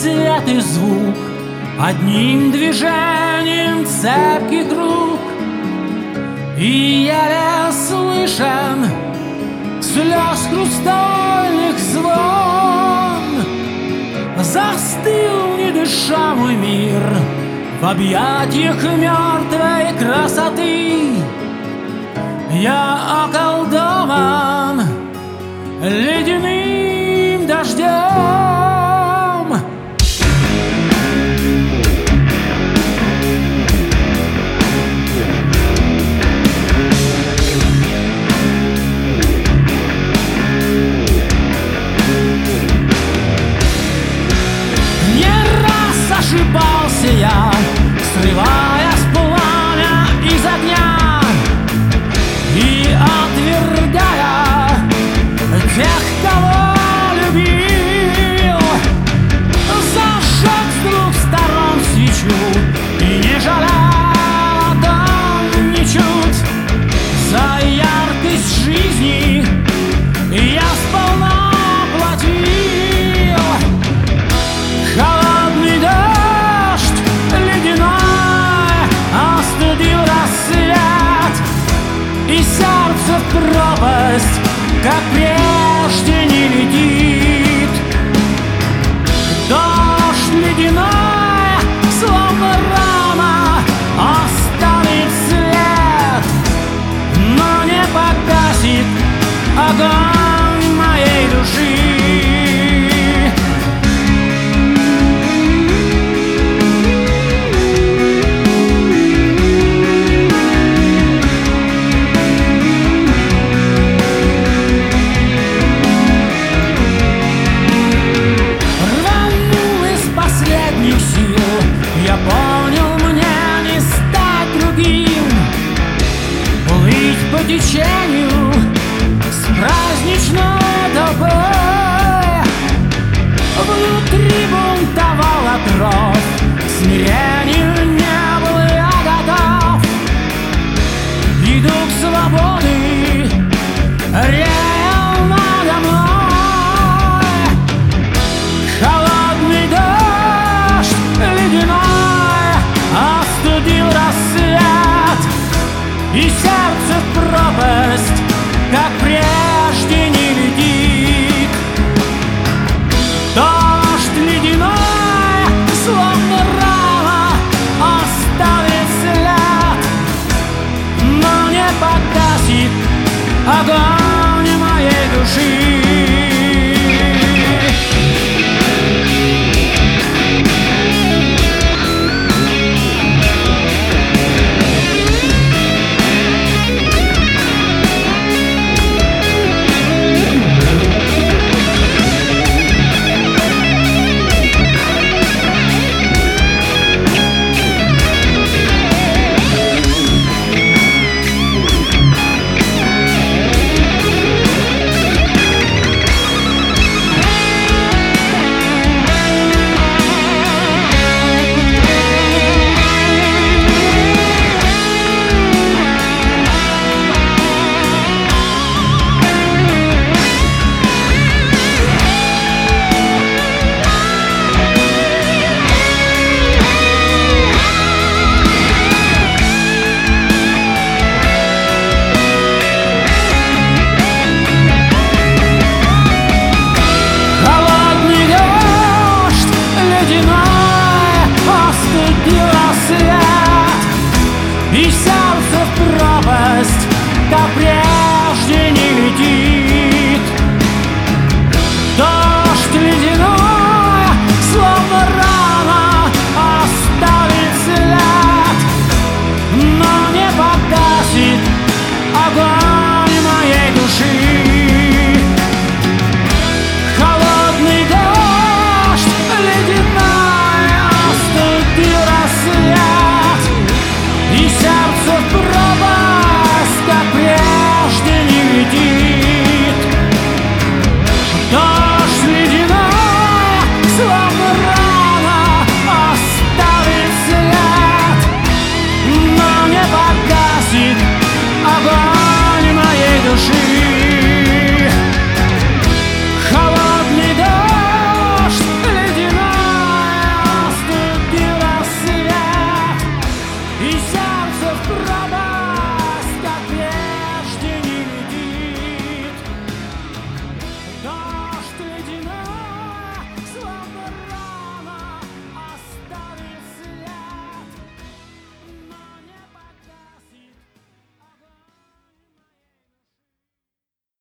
свет и звук, одним движением цепких рук. И еле слышен слез хрустальных звон. Застыл, не дыша, мой мир в объятиях мертвой красоты. Я околдован ледяным дождем. Ошибался я, срывая с пламя из огня и отвергая тех, кого любил. Зажег с двух сторон свечу и не жалел о том ничуть. За яркость жизни я сполна платил. Холодный дождь ледяной остудил рассвет, и сердце в пропасть, как прежде, не летит. Дождь ледяной, словно рана, оставит след, но не погасит огонь моей души. Я понял, мне не стать другим, плыть по течению с праздничной толпой. Внутри бунтовал отров, к смирению не был я готов. И дух свободы реял надо мной. Холодный дождь ледяной остудил рассвет, и сердце в пропасть, как прежде, не летит. Дождь ледяной, словно рана, оставит след, но не погасит огонь моей души.